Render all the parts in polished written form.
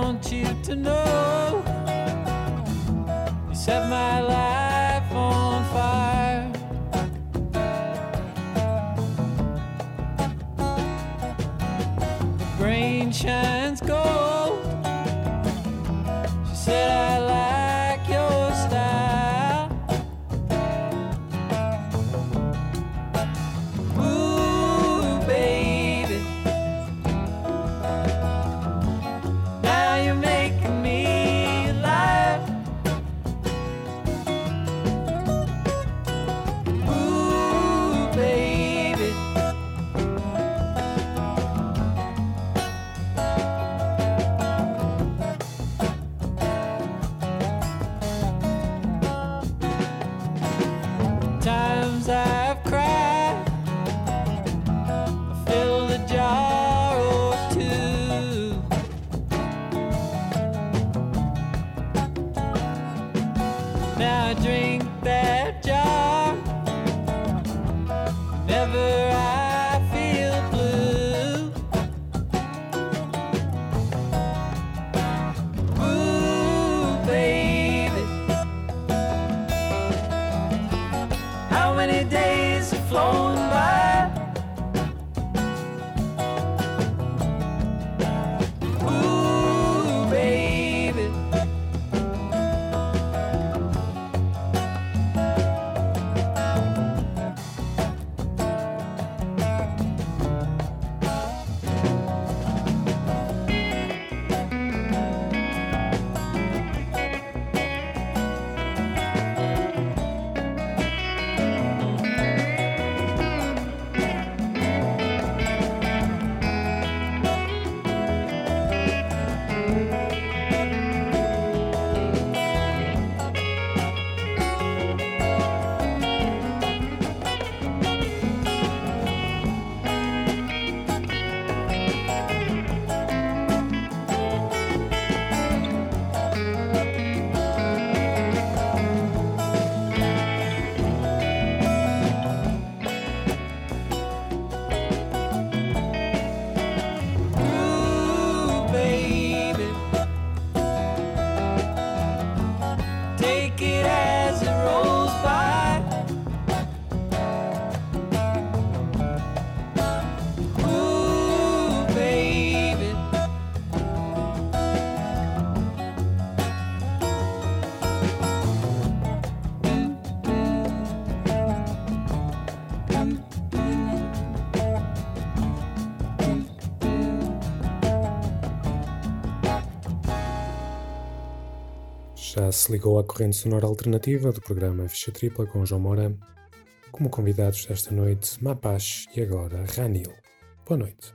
want you to know you set my life on fire. The brain shines gold. She said I like your style. Ooh, baby, now you're making me alive. Ooh, baby, times I've cried, I filled a jar or two. Now I drink that jar whenever I feel blue. Ooh, baby, how many days have flown by? Ooh, baby, ooh, baby, take it as it rolls by. Ooh, baby, Já se ligou à corrente sonora alternativa do programa Ficha Tripla com João Moura. Como convidados desta noite, Mapache e agora Ranil. Boa noite.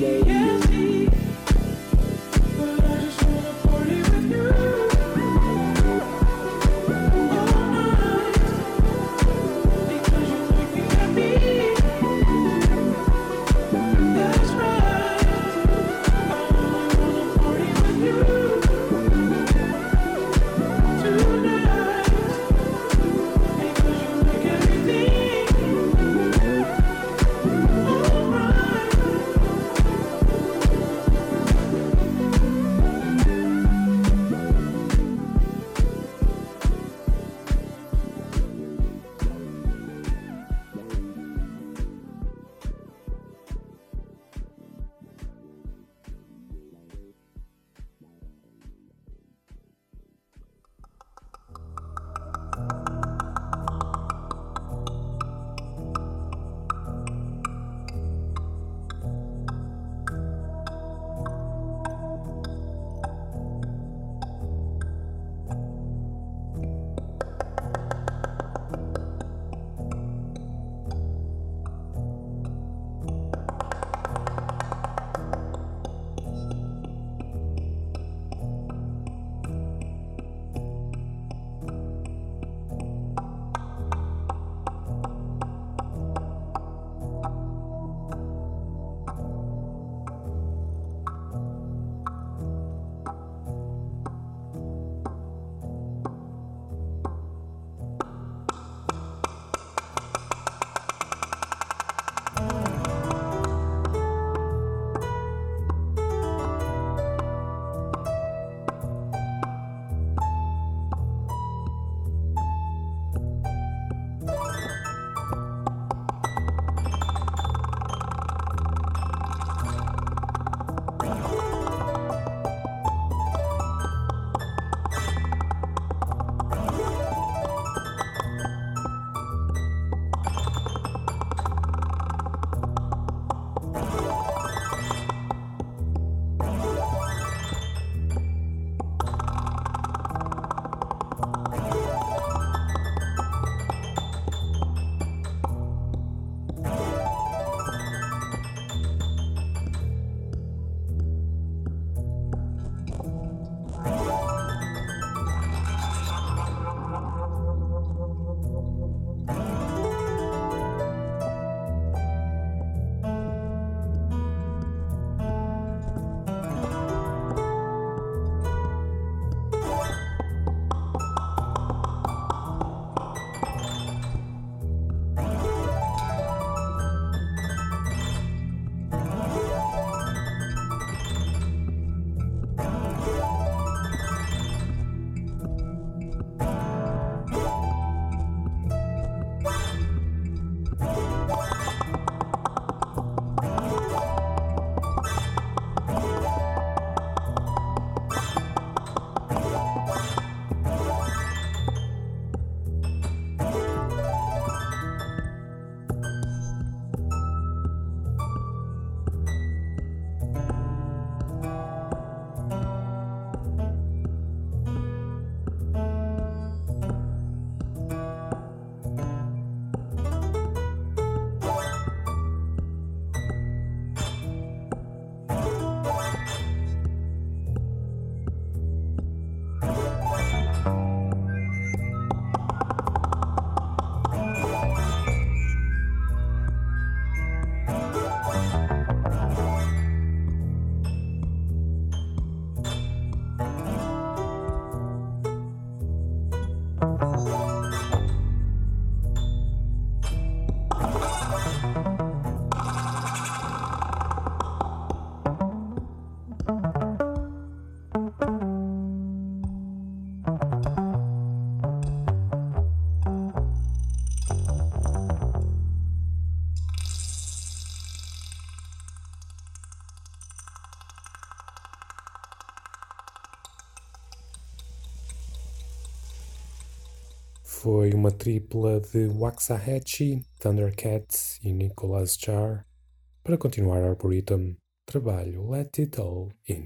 Foi uma tripla de Waxahachie, Thundercats e Nicolas Jar. Para continuar Arboretum, trabalho Let It All In.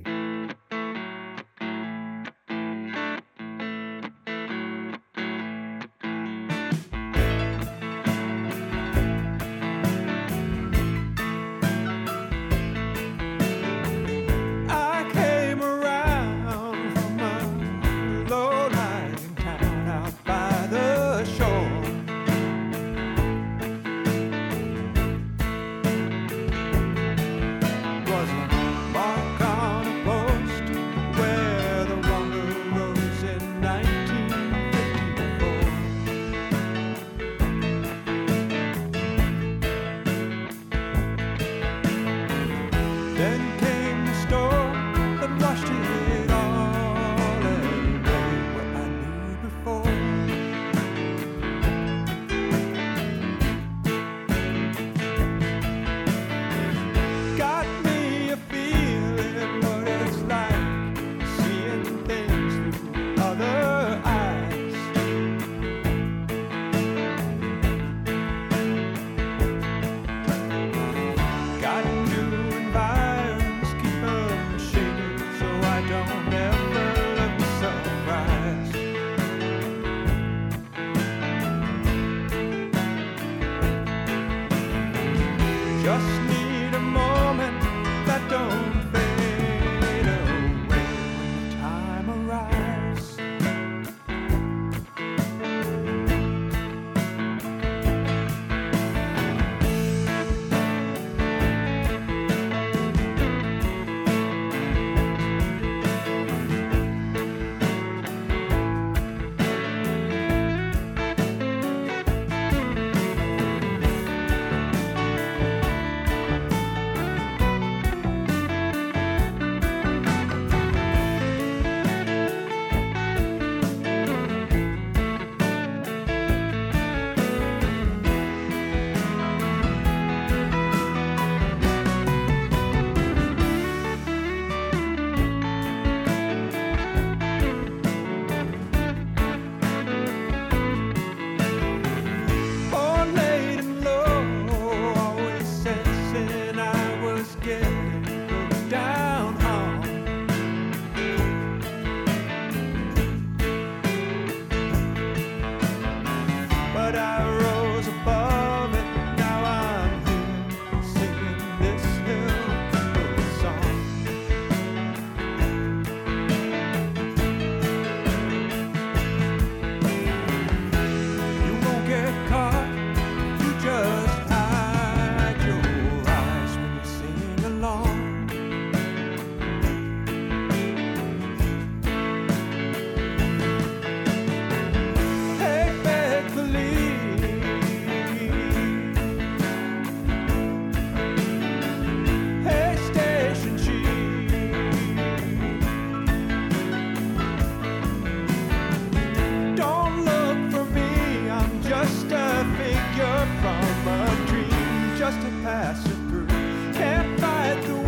Then came the storm that washed it all away. What I knew before. Got me a feeling what it's like, seeing things through other eyes. Got new environs, keep 'em shaded so I don't ever look surprised. Just need a moment that don't fade away when the time arrives. Born late and low, always sensing I was getting looked down on. But I rose above it, now I'm here singing this hill song. You won't get caught, you just hide your eyes when you sing along. Hey, make believe. Hey, station chief. Don't look for me, I'm just a figure from a dream, just a passer through. Can't fight the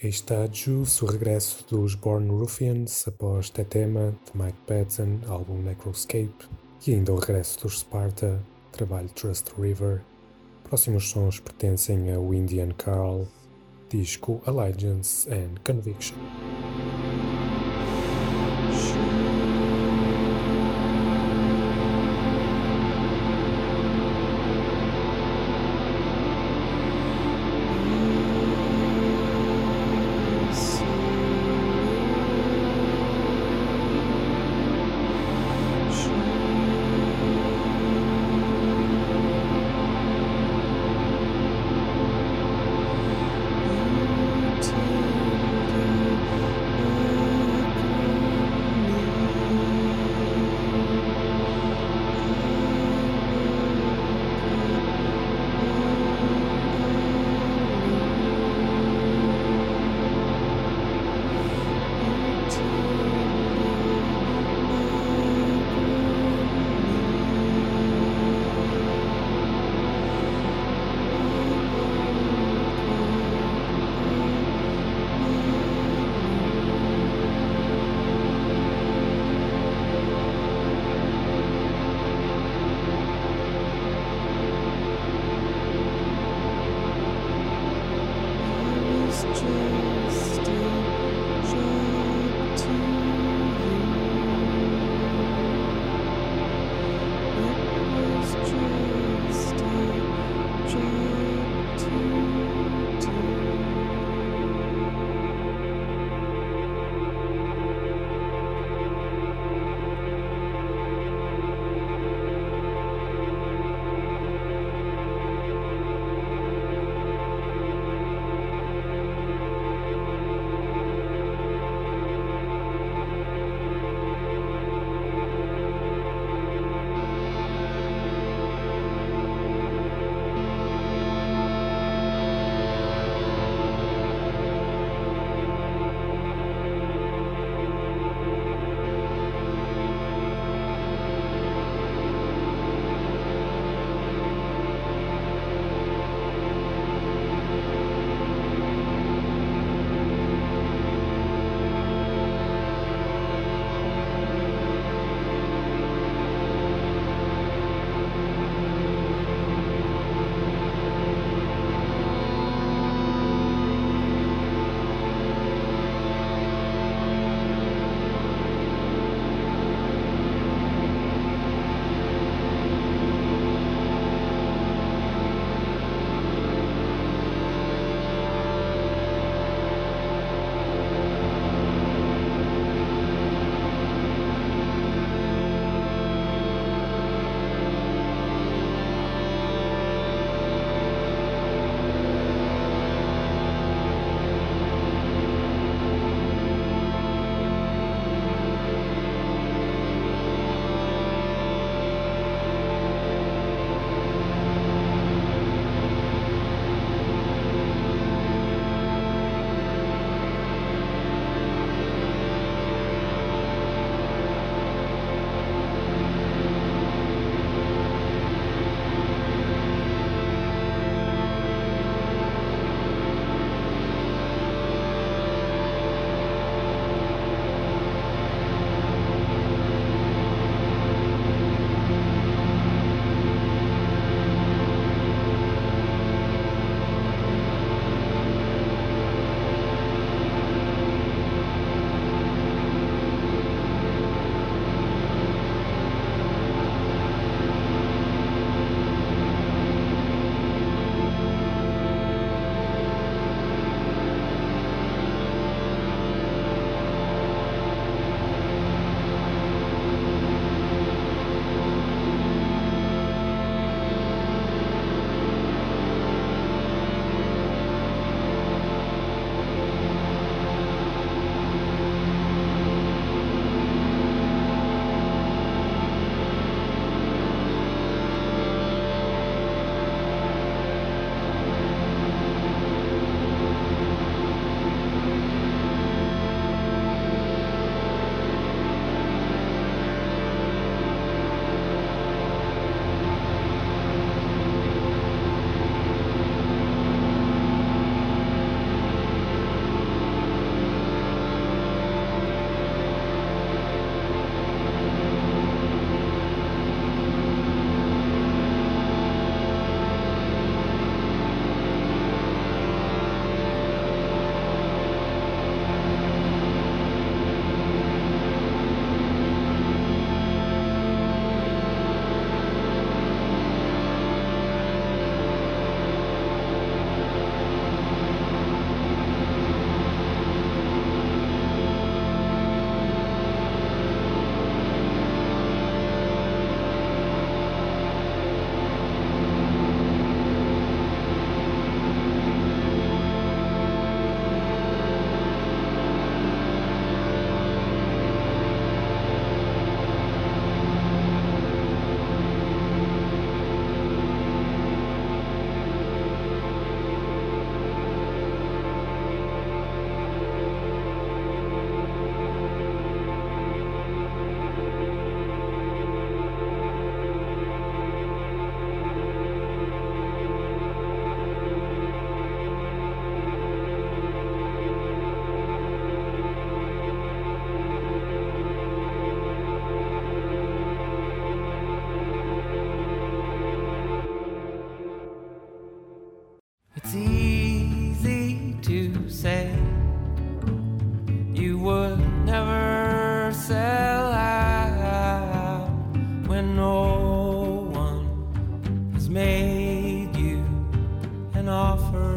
Aí está Juice, o regresso dos Born Ruffians após Tetema, de Mike Patton, álbum Necroscape, e ainda o regresso dos Sparta, trabalho Trust the River. Próximos sons pertencem a Indian Carl, disco Allegiance and Conviction. It's easy to say you would never sell out when no one has made you an offer.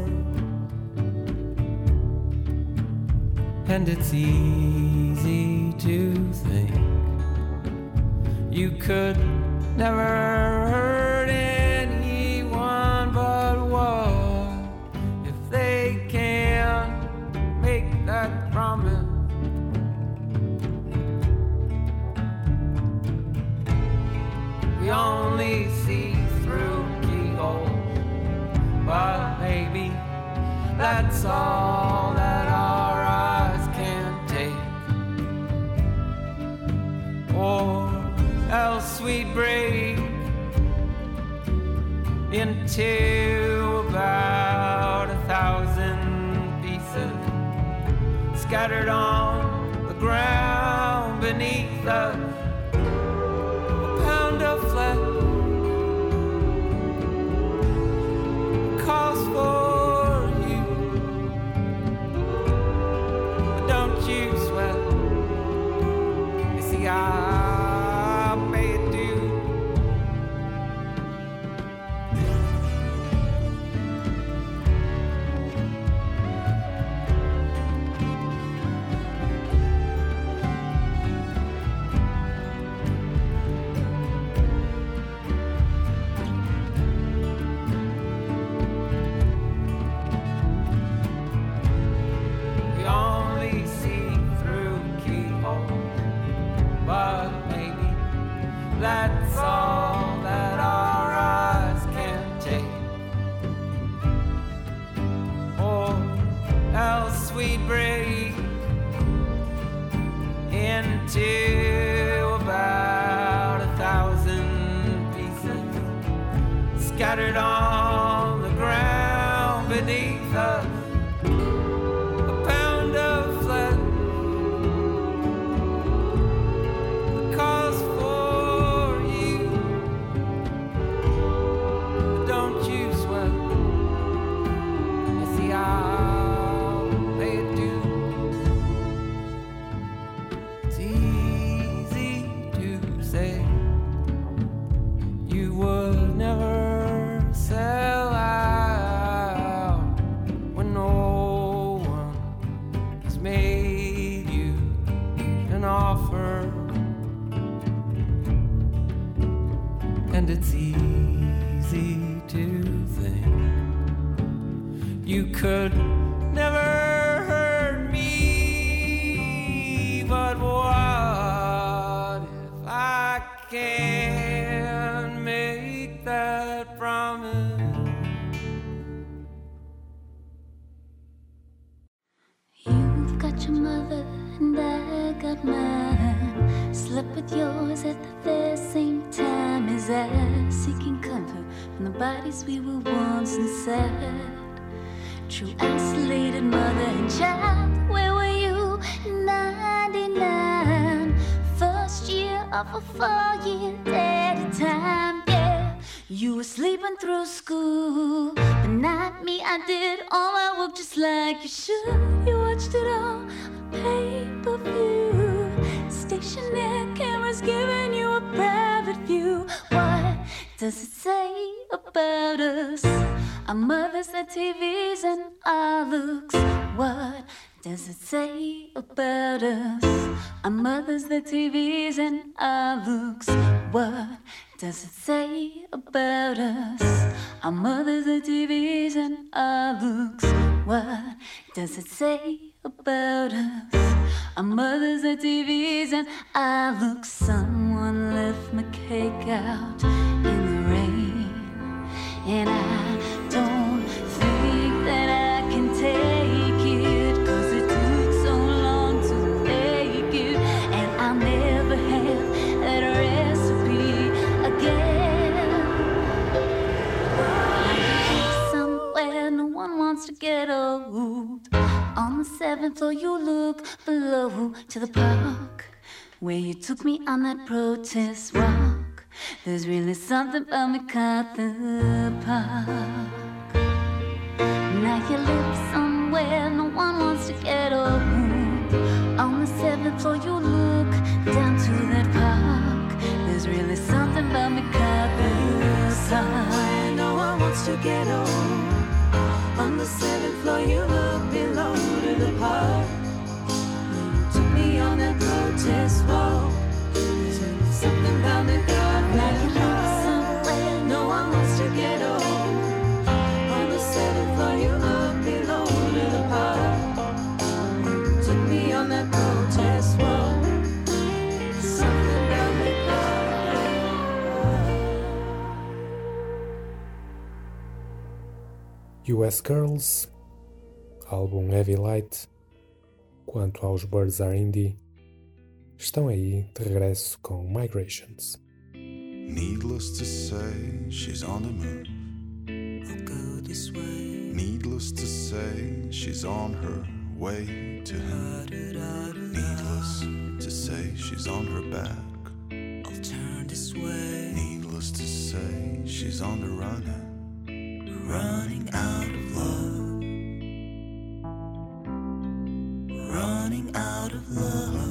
And it's easy to think you could never hurt anyone, but what if they can't make that promise? We only see through keyholes, but maybe that's all that our eyes can take. Or else we break into about 1,000 pieces scattered on the ground beneath us. A pound of flesh calls for you, but don't you sweat. You see, I'll pay it due. We only see through keyholes, but maybe that's all that our eyes can take. Or else we break into about 1,000 pieces scattered on the ground beneath us. A pound of flesh calls for you, but don't you sweat. You see, I'll pay it due. It's easy to say you would never sell out when no one has made you an offer. And it's easy to think you could never hurt me, but what if I can't make that promise? You've got your mother and I got mine. Slept with yours at the very same time as I, seeking comfort from the bodies we were once inside. True isolated mother and child, where were you in 99? First year of a 4-year daddy time, yeah. You were sleeping through school, but not me. I did all my work just like you should. You watched it all on pay-per-view. Stationary cameras giving you a private view. What does it say about us? Our mothers, their TVs, and our looks. What does it say about us? Our mothers, their TVs, and our looks. What does it say about us? Our mothers, their TVs, and our looks. What does it say about us? Our mothers, their TVs, and our looks. Someone left my cake out in the rain, and I don't think that I can take it, 'cause it took so long to make it, and I'll never have that recipe again. Somewhere no one wants to get old. On the 7th floor you look below to the park where you took me on that protest walk. There's really something about MacArthur Park. wants to get home. On the 7th floor you look down to that park. There's really something about MacArthur Park. No one wants to get home. On the 7th floor you look below to the park. You took me on that protest walk. There's really something about MacArthur Park. No one wants to get home. On the 7th floor you look below to the park. You took me on that protest walk. Something about MacArthur. US Girls, álbum Heavy Light. Quanto aos Birds Are Indie, estão aí de regresso com Migrations. Needless to say, she's on the move. I'll go this way. Needless to say, she's on her way to him. Needless to say, she's on her back. I'll turn this way. Needless to say, she's on the run. Running out of love. Running out of love.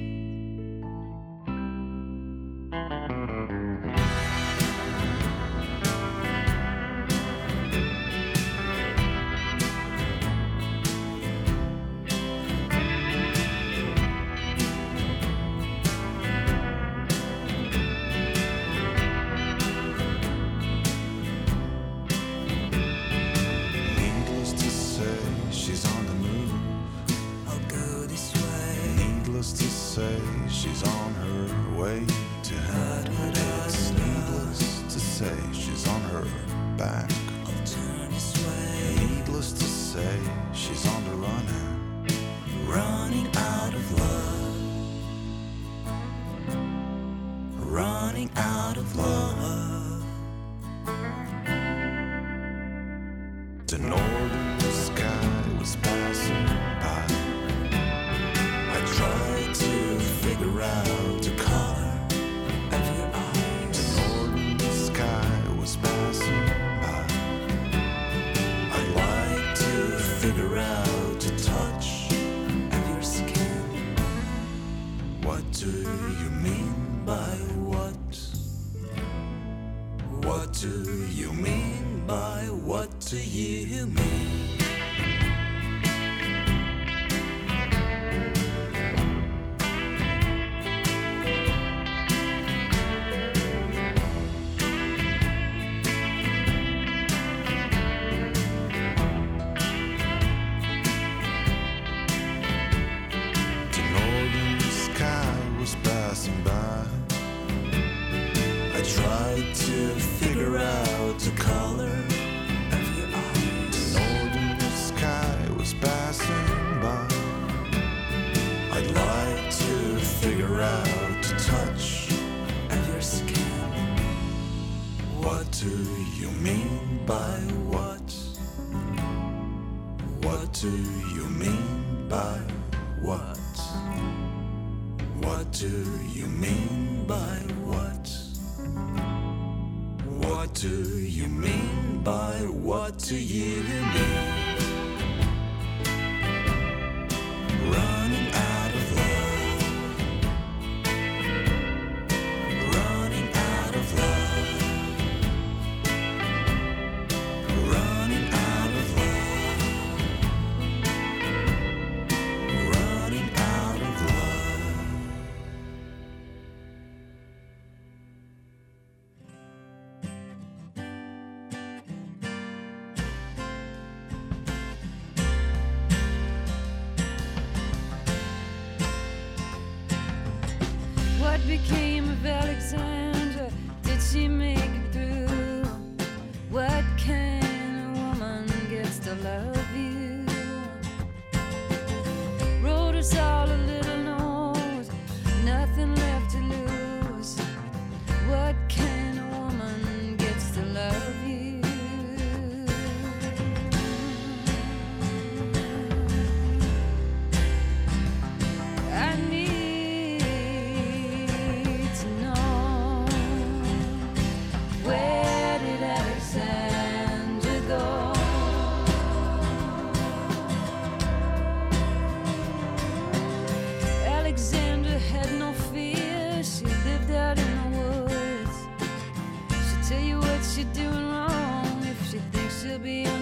Needless to say, she's on the move. I'll go this way. Needless to say, she's on her way to him. It's needless to say, she's on her back. I'll turn this way. Needless to say, she's on the run. Running out of love. Running out of love. The northern sky was passing by. I tried to figure out the color of your eyes. The northern sky was passing by. I'd like to figure out the touch of your skin. What do you mean by What? What do you mean by what do you mean? the northern sky was passing by? I tried to figure out the color of your eyes. The northern sky was passing by. I'd like to figure out the touch of your skin. What do you mean by What? What do you mean by What? What do you mean by What? What do you mean by what do you mean? Running out of love. Running out of love. Running out of love. Running out of love. What became of Alexandra? Did she make it through? What kind of woman gets to love you? Wrote us all a little note, nothing left to lose. What kind of woman gets to love you? I need to know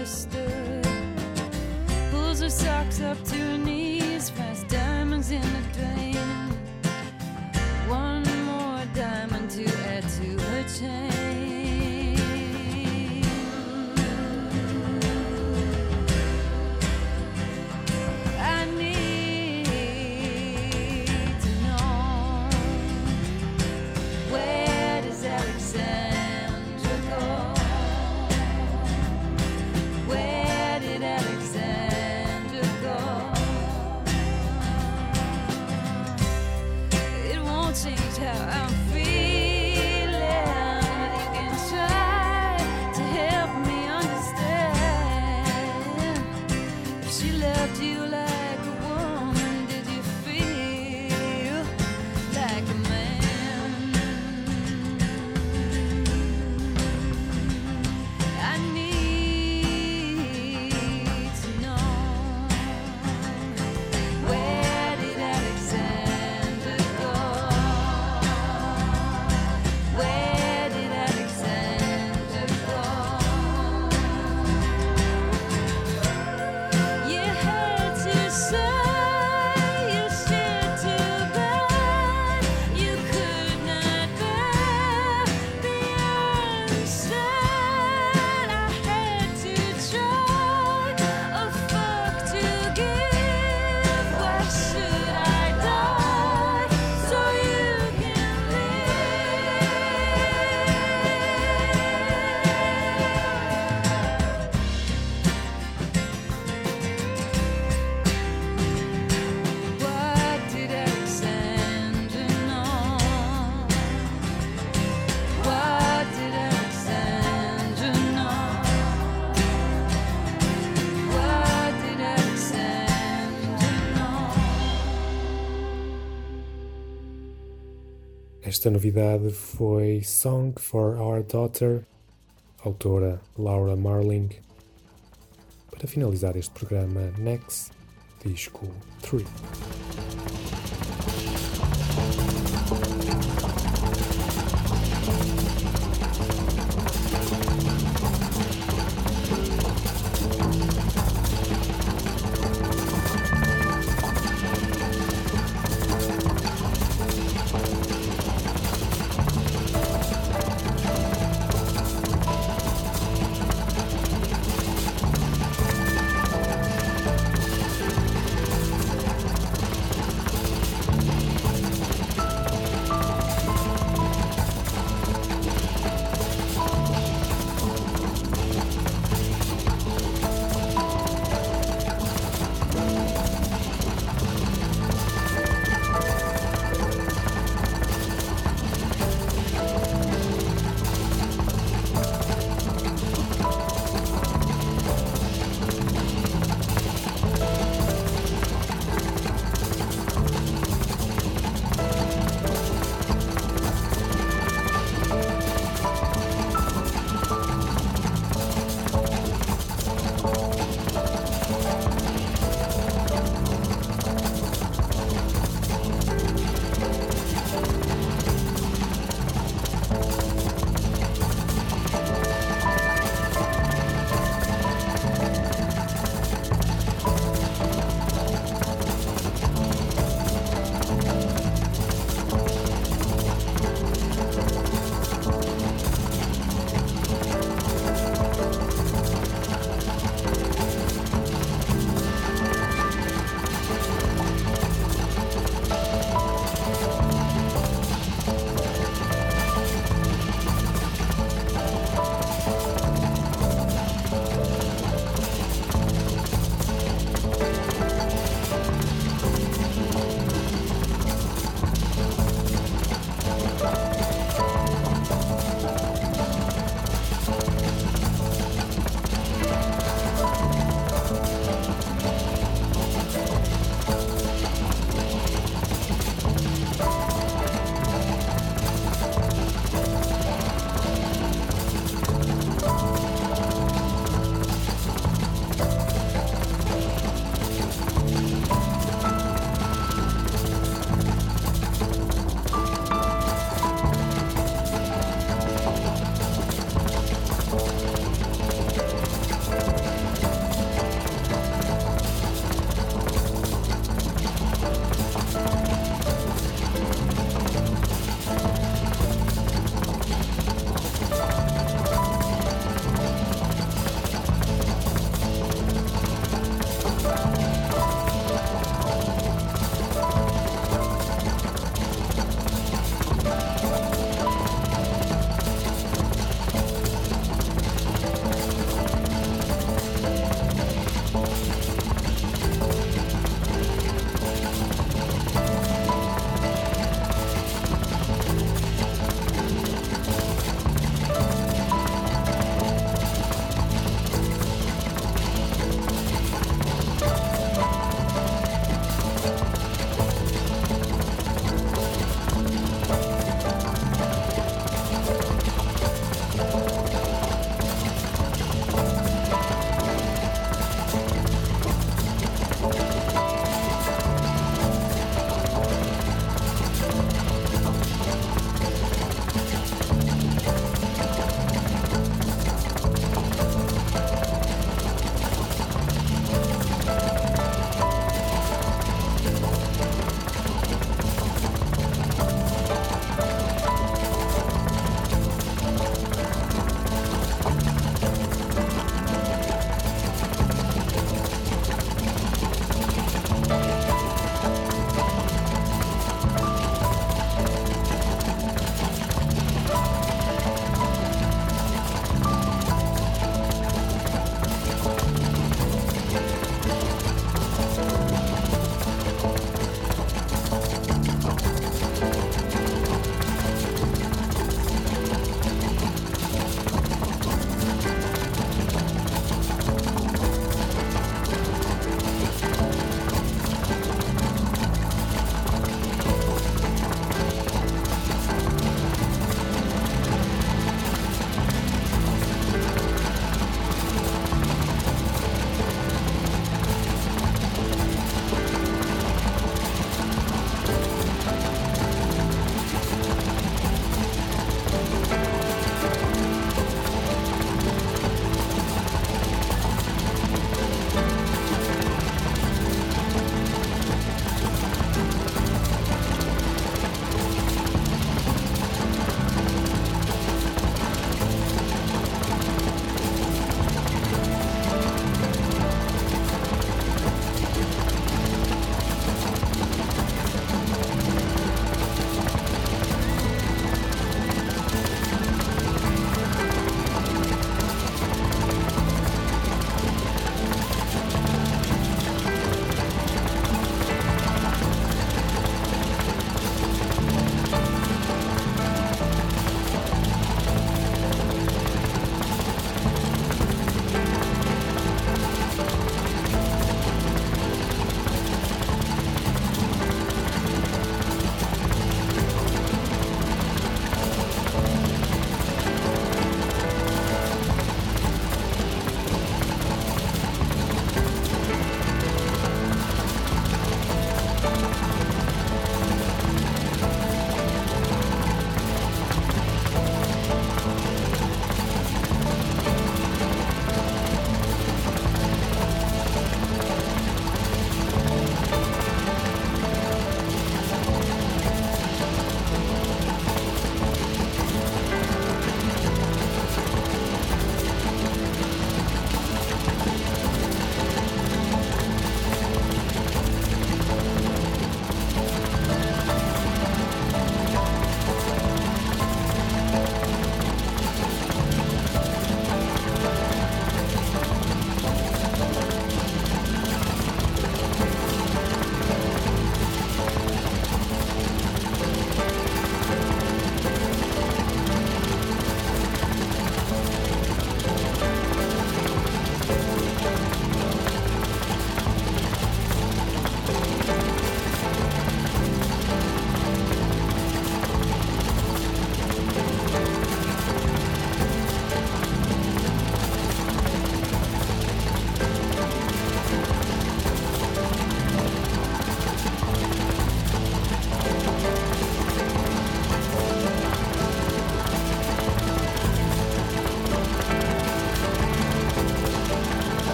understood. Pulls her socks up to her knees, finds diamonds in the drain. One more diamond to add to her chain. I need to know, where does Alexandra go? Where did Alexandra go? It won't change how I'm feeling. You can try to help me understand. If she loved you like a woman, did you feel like a man? I need to know, where did Alexandra go? Where did Alexandra go? You had to say, you shared to bear, you could not bear the unsaid. I had to try a fuck to give. Why should I die so you can What did Alexandra know? What did Alexandra know? What did Alexandra know? Esta novidade foi Song for Our Daughter, autora Laura Marling. Para finalizar este programa, Next, disco 3.